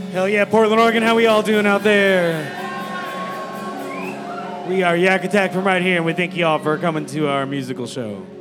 Hell yeah, Portland, Oregon, how we all doing out there? We are Yak Attack from right here, and we thank you all for coming to our musical show.